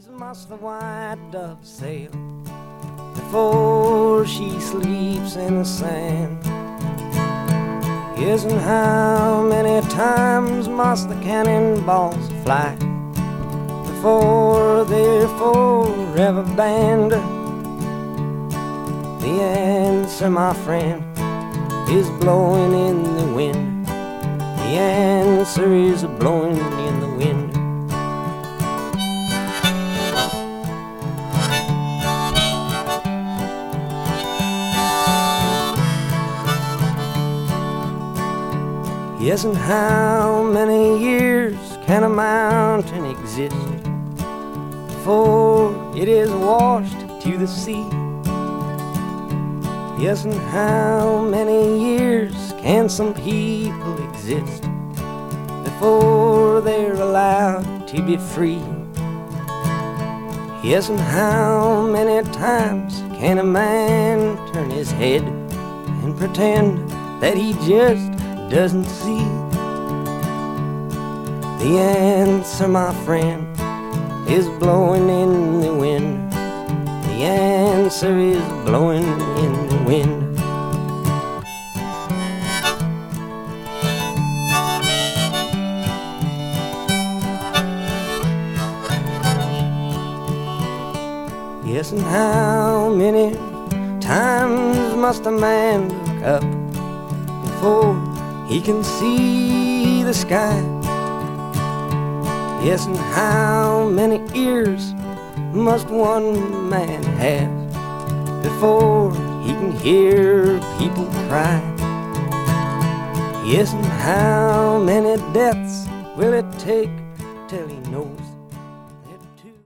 Must the white dove sail before she sleeps in the sand? Yes, and how many times must the cannonballs fly before they're forever banned? The answer, my friend, is blowing in the wind. The answer is blowing in the wind. Yes, and how many years can a mountain exist before it is washed to the sea? Yes, and how many years can some people exist before they're allowed to be free? Yes, and how many times can a man turn his head and pretend that he just doesn't see? The answer, my friend, is blowing in the wind. The answer is blowing in the wind. Yes, and how many times must a man look up before he can see the sky? Yes, and how many ears must one man have before he can hear people cry? Yes, and how many deaths will it take till he knows